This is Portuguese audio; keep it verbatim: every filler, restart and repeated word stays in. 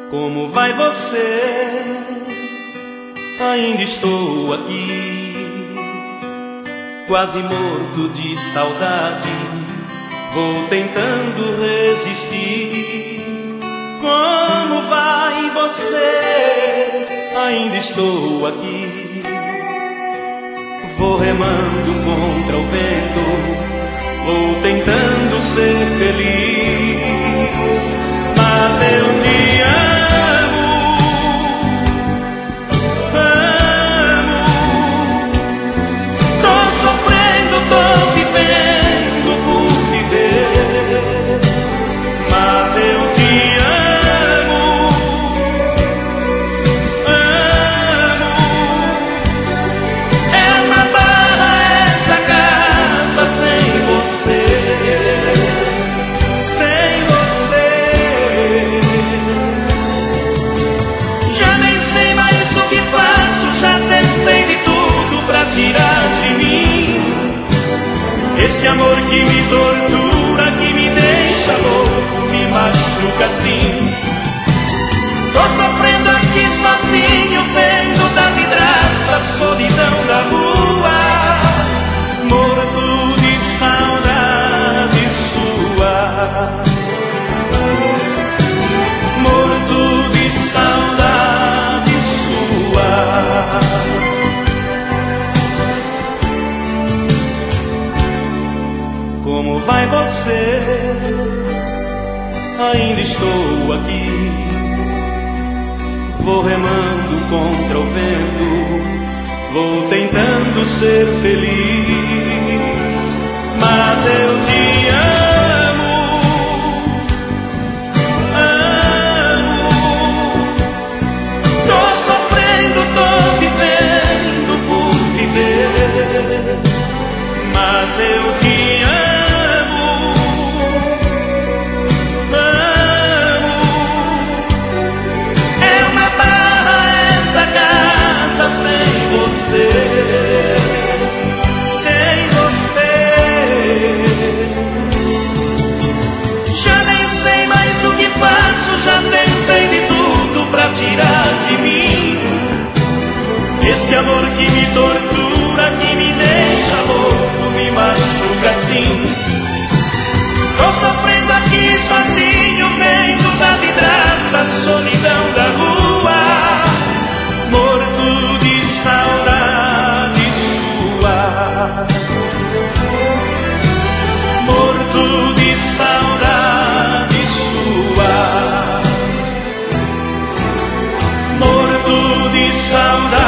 Como vai você? Ainda estou aqui, quase morto de saudade. Vou tentando resistir. Como vai você? Ainda estou aqui, vou remando contra o vento, vou tentando ser feliz. Mas eu te amo, amo. Tô sofrendo, tô vivendo por viver. Mas eu te amo, amo. É uma barra essa casa sem você, sem você. Já nem sei mais o que faço, já tentei de tudo pra tirar de mim este amor que me tortura, que me deixa louco, me machuca assim. Tô sofrendo aqui sozinho, vendo da vidraça a solidão da rua, morto de saudade sua, morto de saudade sua. Como vai você? Ainda estou aqui, vou remando contra o vento, vou tentando ser feliz. Mas eu te amo, amo. Tô sofrendo, tô vivendo por viver. Mas eu te amo, amo. É uma barra essa casa sem você, sem você. Já nem sei mais o que faço, já tentei de tudo pra tirar de mim este amor que me tortura, que me deixa louco, me machuca assim. Tô sofrendo aqui sozinho, vendo da vidraça a solidão da rua, morto de saudade sua, morto de saudade sua, morto de saudade.